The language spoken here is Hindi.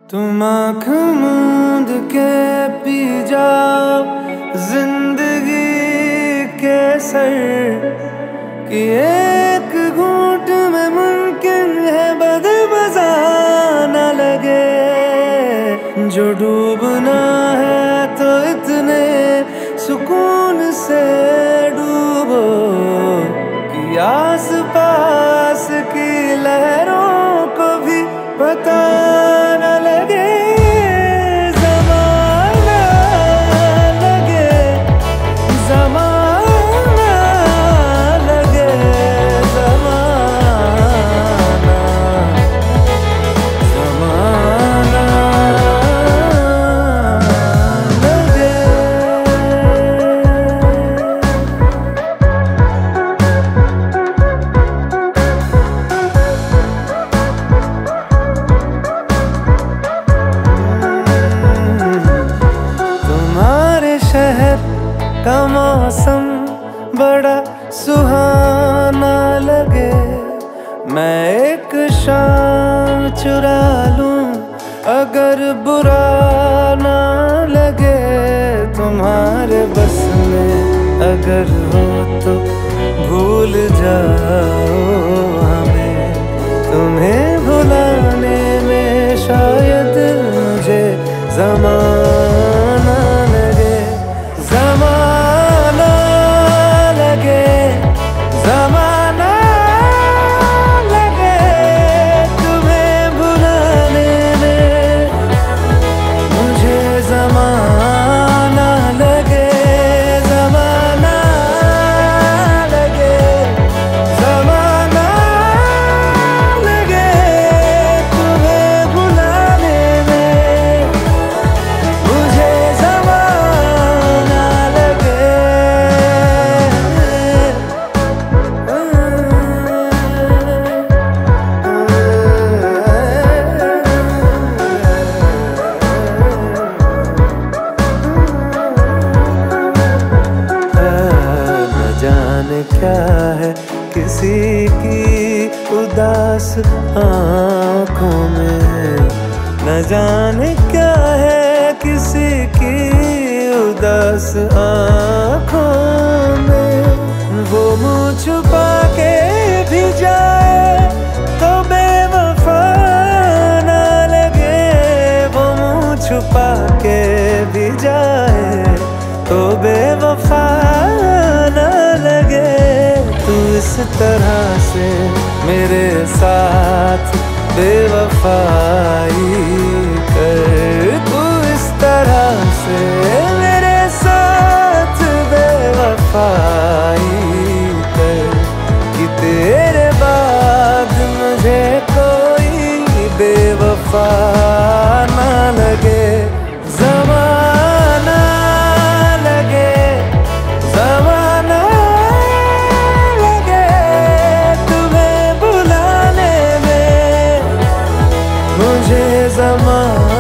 तुम आँख मूंद के पी जाओ जिंदगी के सर कि एक घूंट में मुमकिन है बदमज़ा न लगे। जो डूबना है तो इतने सुकून से डूबो कि आस पास की लहरों को भी पता न लगे। ज़माना लगे, ज़माना लगे, ज़माना, ज़माना लगे। शहर का मौसम बड़ा सुहाना लगे। मैं एक शाम चुरा लूं अगर बुरा ना लगे। तुम्हारे बस में अगर हो तो भूल जाओ हमें। तुम्हें भुलाने में शायद मुझे ज़माना लगे। ज़माना लगे, ज़माना लगे, तुम्हें भुलाने में मुझे ज़माना लगे। ज़माना लगे, ज़माना लगे, तुम्हें भुलाने में मुझे ज़माना लगे। न जाने क्या है किसी की उदास आँखों में। न जाने क्या है किसी की उदास आँखों में। वो मुँह छुपा के भी जाए तो बेवफा ना लगे। वो मुँह छुपा के भी जाए तो बेवफा ना लगे। तू इस तरह से मेरे साथ बेवफाई कर। तू इस तरह से मेरे साथ बेवफाई कर कि तेरे बाद मुझे कोई बेवफा ना लगे। ज़माना लगे, ज़माना लगे, तुम्हें भुलाने में मुझे ज़माना